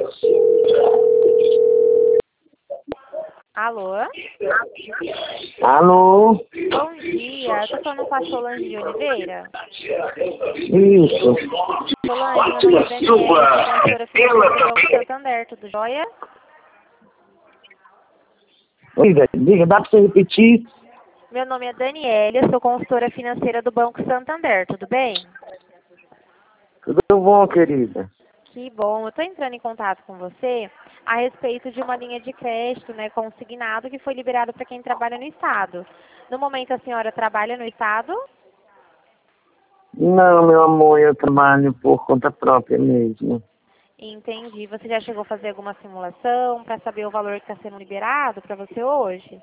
Alô? Alô? Bom dia, eu tô falando com a Solange de Oliveira. Isso. Solange, meu nome é Daniela, sou consultora financeira do Banco Santander, tudo jóia? Diga, dá pra você repetir? Meu nome é Daniela, sou consultora financeira do Banco Santander, tudo bem? Tudo bom, querida? Que bom, eu tô entrando em contato com você a respeito de uma linha de crédito, né, consignado que foi liberado para quem trabalha no Estado. No momento a senhora trabalha no Estado? Não, meu amor, eu trabalho por conta própria mesmo. Entendi. Você já chegou a fazer alguma simulação para saber o valor que está sendo liberado para você hoje?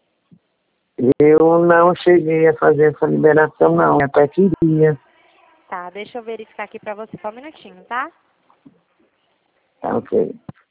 Eu não cheguei a fazer essa liberação, não. Eu até queria. Tá, deixa eu verificar aqui para você só um minutinho, tá? Tá, ok.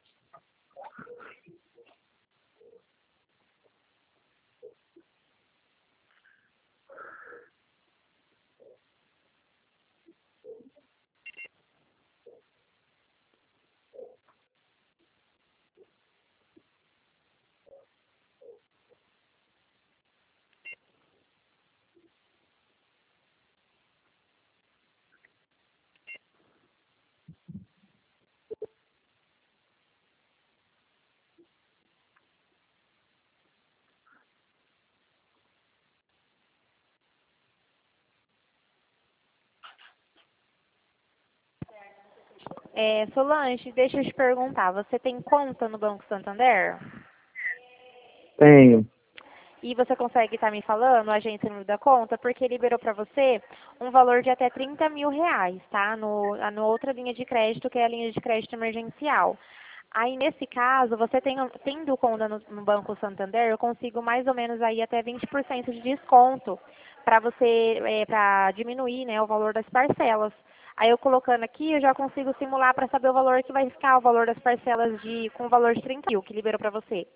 Solange, deixa eu te perguntar, você tem conta no Banco Santander? Tenho. E você consegue estar me falando, a agência número da conta, porque liberou para você um valor de até 30 mil reais, tá? No outra linha de crédito, que é a linha de crédito emergencial. Aí, nesse caso, você tendo conta no Banco Santander, eu consigo mais ou menos aí até 20% de desconto para você, para diminuir, né, o valor das parcelas. Aí, eu colocando aqui, eu já consigo simular para saber o valor que vai ficar, o valor das parcelas com o valor de 30 mil que liberou para você.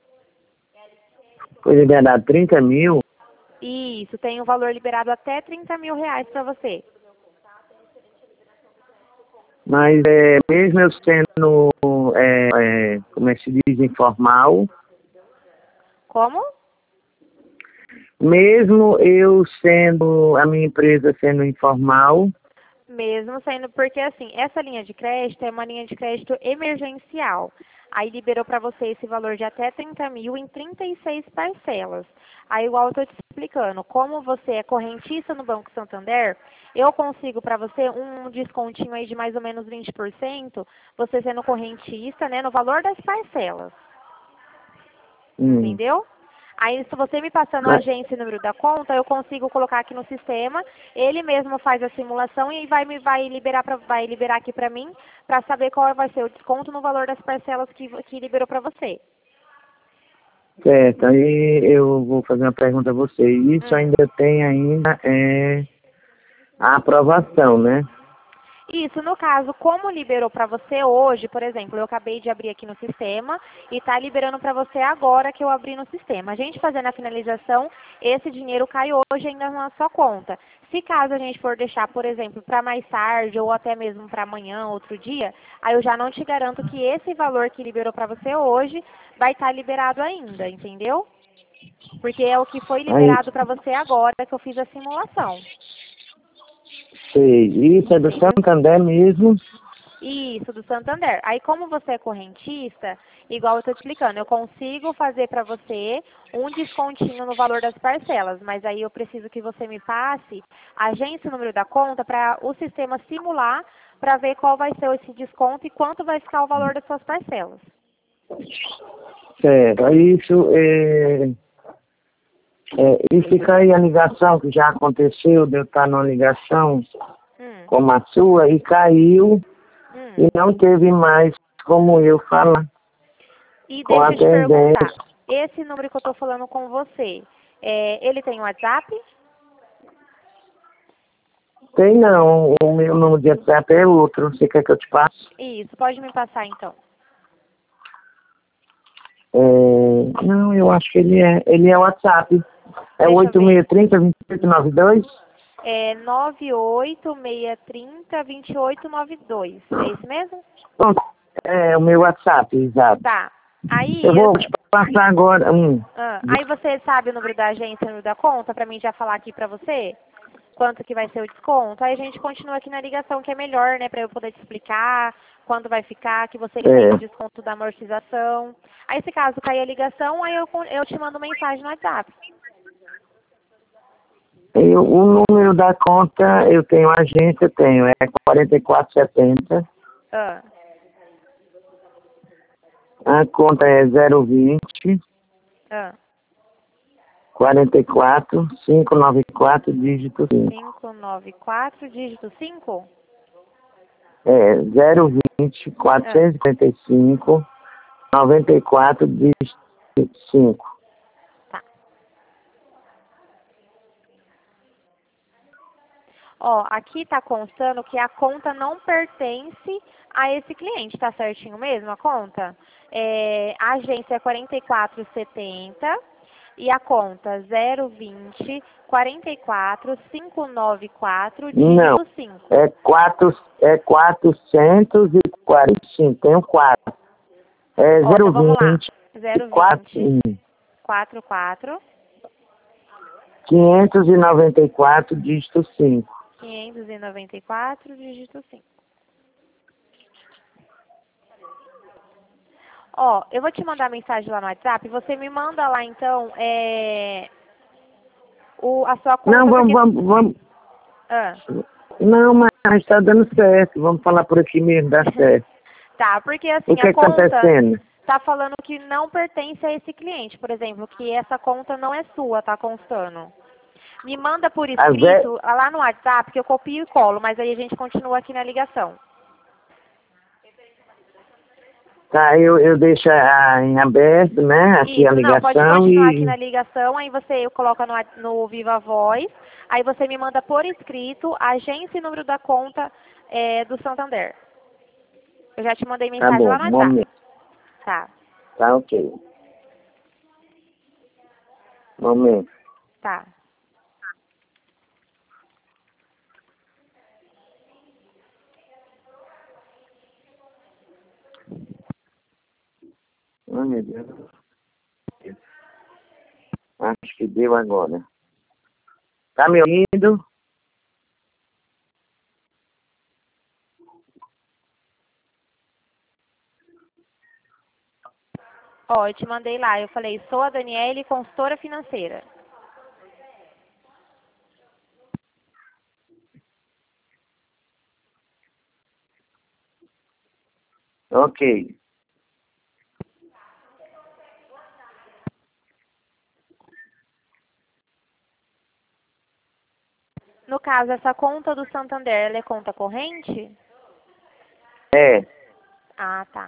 Foi liberado 30 mil, Isso, tem um valor liberado até 30 mil reais para você. mas mesmo eu sendo, como é que se diz, informal, Como? mesmo eu sendo, a minha empresa sendo informal, Mesmo sendo, porque assim, essa linha de crédito é uma linha de crédito emergencial. Aí liberou para você esse valor de até 30 mil em 36 parcelas. Aí igual eu estou te explicando, como você é correntista no Banco Santander, eu consigo para você um descontinho aí de mais ou menos 20%, você sendo correntista, né, no valor das parcelas. Entendeu? Aí, se você me passando a mas, agência e o número da conta, eu consigo colocar aqui no sistema. Ele mesmo faz a simulação e vai liberar aqui para mim para saber qual vai ser o desconto no valor das parcelas que liberou para você. certo, aí eu vou fazer uma pergunta a você. Isso Hum. ainda tem a aprovação, né? Isso, no caso, como liberou para você hoje, por exemplo, eu acabei de abrir aqui no sistema e está liberando para você agora que eu abri no sistema. A gente fazendo a finalização, esse dinheiro cai hoje ainda na sua conta. Se caso a gente for deixar, por exemplo, para mais tarde ou até mesmo para amanhã, outro dia, aí eu já não te garanto que esse valor que liberou para você hoje vai estar liberado ainda, entendeu? Porque é o que foi Aí, liberado para você agora que eu fiz a simulação. sei, isso é do Santander mesmo. Isso, do Santander. Aí, como você é correntista, igual eu estou te explicando, eu consigo fazer para você um descontinho no valor das parcelas, mas aí eu preciso que você me passe a agência e o número da conta para o sistema simular para ver qual vai ser esse desconto e quanto vai ficar o valor das suas parcelas. Certo, aí e fica aí a ligação que já aconteceu, de eu estar numa ligação Hum, como a sua e caiu hum. e não teve mais como eu falar E com a deixa eu te perguntar, atendente. esse número que eu estou falando com você, ele tem WhatsApp? Tem não, o meu número de WhatsApp é outro, você quer que eu te passe? Isso, pode me passar então. Não, eu acho que ele é WhatsApp. É Deixa eu ver. 8630-2892? É 98630-2892. É isso mesmo? Pronto, É o meu WhatsApp, exato. Tá. Aí, Eu vou te passar agora. aí você sabe o número da agência, o número da conta, pra mim já falar aqui pra você? Quanto que vai ser o desconto? Aí a gente continua aqui na ligação, que é melhor, né? Pra eu poder te explicar quando vai ficar, que você tem o desconto da amortização. Aí, se caso cair a ligação, aí eu te mando mensagem no WhatsApp. O número da conta, eu tenho agência, tenho, é 4470. Ah, A conta é 020 ah. 44 594 dígito 5. 594, dígito 5? É 020 455 94 dígito 5. Tá. Ó, aqui tá constando que a conta não pertence a esse cliente, tá certinho mesmo a conta? A agência é 4470 e a conta 020 44 594 Não, dígito 5. é 445, tem um 4. É Ó, então vamos lá. 020 020 44 594 dígito 5. 594 dígito 5. Ó, eu vou te mandar mensagem lá no WhatsApp, você me manda lá então a sua conta. Não, Porque... vamos. Ah. Não, mas está dando certo. Vamos falar por aqui mesmo, dá certo. Tá, porque assim, O que a está conta acontecendo? tá falando que não pertence a esse cliente, por exemplo, que essa conta não é sua, tá constando. Me manda por escrito lá no WhatsApp que eu copio e colo, mas aí a gente continua aqui na ligação. Tá, eu deixo em aberto, né? Aqui a Isso, não, pode ligação continuar aqui na e. ligação, aí você coloca no Viva Voz, aí você me manda por escrito a agência e número da conta do Santander. Eu já te mandei Tá mensagem bom, lá no WhatsApp. momento. Tá, Tá ok. Momento. tá. Oh, meu Deus. Acho que deu agora. Tá me ouvindo? Ó, eu te mandei lá, eu falei, sou a Daniele, consultora financeira. Ok. No caso, essa conta do Santander, ela é conta corrente? É. Ah, tá.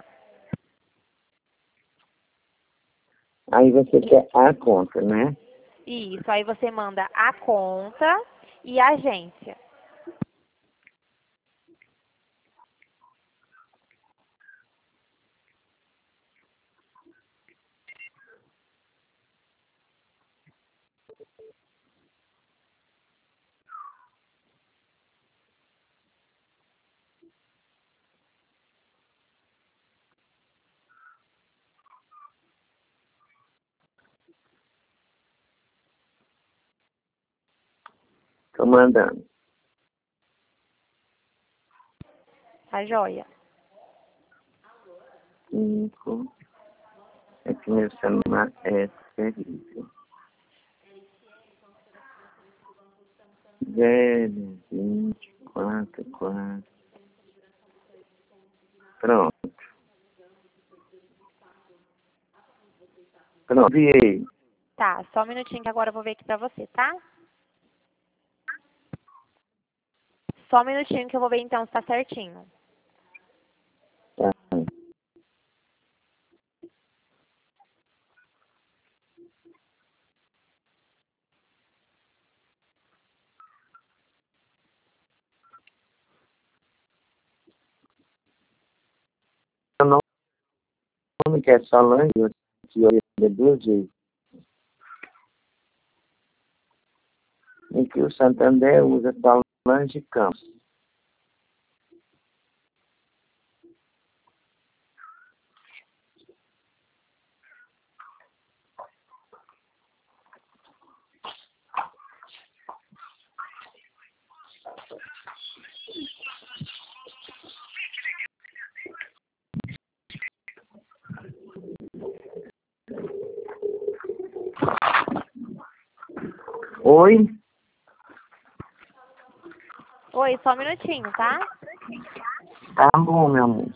Aí você quer a conta, né? Isso, aí você manda a conta e a agência. Tô mandando. Tá joia? 5. É que meu celular é terrível. 024 4. Pronto. Pronto, enviei. Tá, só um minutinho que agora eu vou ver aqui pra você, tá? Só um minutinho que eu vou ver então se tá certinho. Tá. Meu nome que é Solange, que eu de 2 vezes. Em que o Santander usa Solange Campos. Oi? Oi, só um minutinho, tá? Tá bom, meu amor.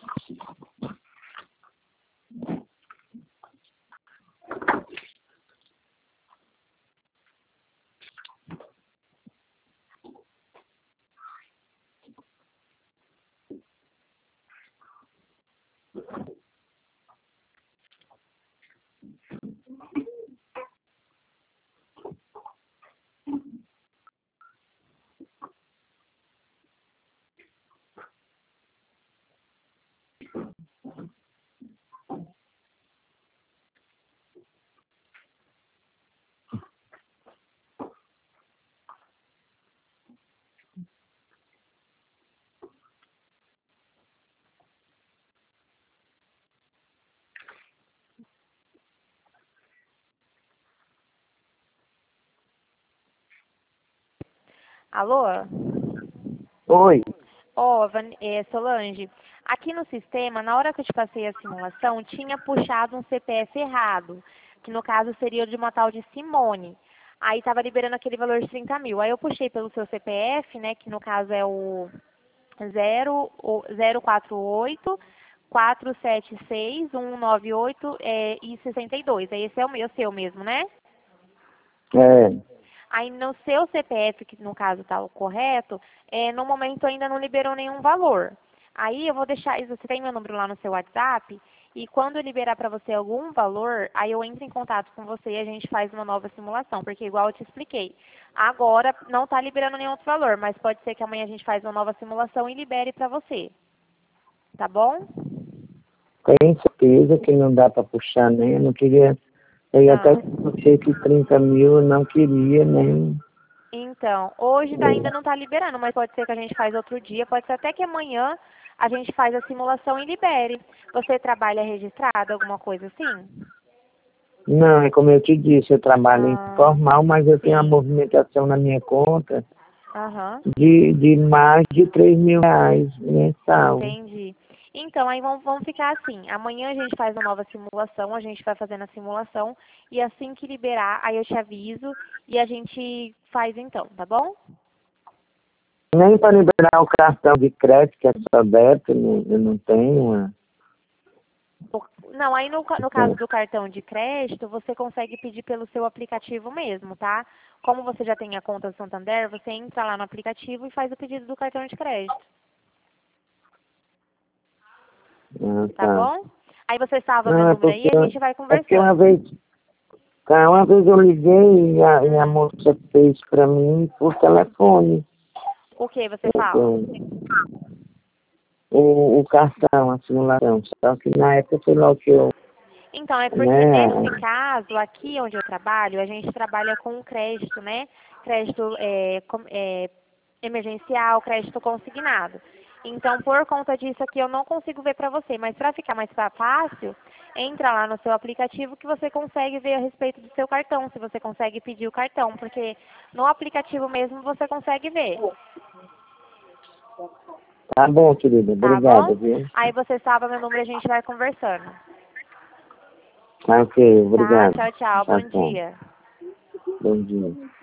Alô? Oi. Ó, Solange, aqui no sistema, na hora que eu te passei a simulação, tinha puxado um CPF errado, que no caso seria o de uma tal de Simone. Aí estava liberando aquele valor de 30 mil. Aí eu puxei pelo seu CPF, né, que no caso é o 048 476 198 e 62. Aí esse é o seu mesmo, né? É. Aí no seu CPF, que no caso está o correto, no momento ainda não liberou nenhum valor. Aí eu vou deixar, você tem meu número lá no seu WhatsApp, e quando eu liberar para você algum valor, aí eu entro em contato com você e a gente faz uma nova simulação, porque igual eu te expliquei, agora não está liberando nenhum outro valor, mas pode ser que amanhã a gente faz uma nova simulação e libere para você. Tá bom? Tenho certeza que não dá para puxar, né? Eu não queria. Eu ia até Ah. dizer que 30 mil eu não queria nem. Então, hoje ainda não está liberando, mas pode ser que a gente faz outro dia, pode ser até que amanhã a gente faz a simulação e libere. Você trabalha registrado, alguma coisa assim? Não, é como eu te disse, eu trabalho Ah, informal, mas eu tenho uma sim. movimentação na minha conta Aham, de mais de 3 mil reais mensal. entendi. Então, aí vamos ficar assim. Amanhã a gente faz uma nova simulação, a gente vai fazendo a simulação e assim que liberar, aí eu te aviso e a gente faz então, tá bom? Nem para liberar o cartão de crédito, que é só débito, eu não tenho. Não, aí no caso do cartão de crédito, você consegue pedir pelo seu aplicativo mesmo, tá? Como você já tem a conta do Santander, você entra lá no aplicativo e faz o pedido do cartão de crédito, Ah, tá tá. bom? Aí você salva meu Não, número aí e a gente vai é porque uma conversando. vez, tá, uma vez eu liguei e a Hum. moça fez para mim por telefone. O que você fala? O cartão, a simulação. Só que na época foi logo que eu, Então, é porque nesse né? caso, aqui onde eu trabalho, a gente trabalha com crédito, né? Crédito emergencial, crédito consignado. Então, por conta disso aqui, eu não consigo ver para você. Mas para ficar mais fácil, entra lá no seu aplicativo que você consegue ver a respeito do seu cartão, se você consegue pedir o cartão, porque no aplicativo mesmo você consegue ver, Tá bom, querida. tá bom? Obrigado, viu? Aí você salva meu número e a gente vai conversando. Tá ok, Tá? obrigado. Tchau, tchau. Tá Bom bom. dia. Bom dia.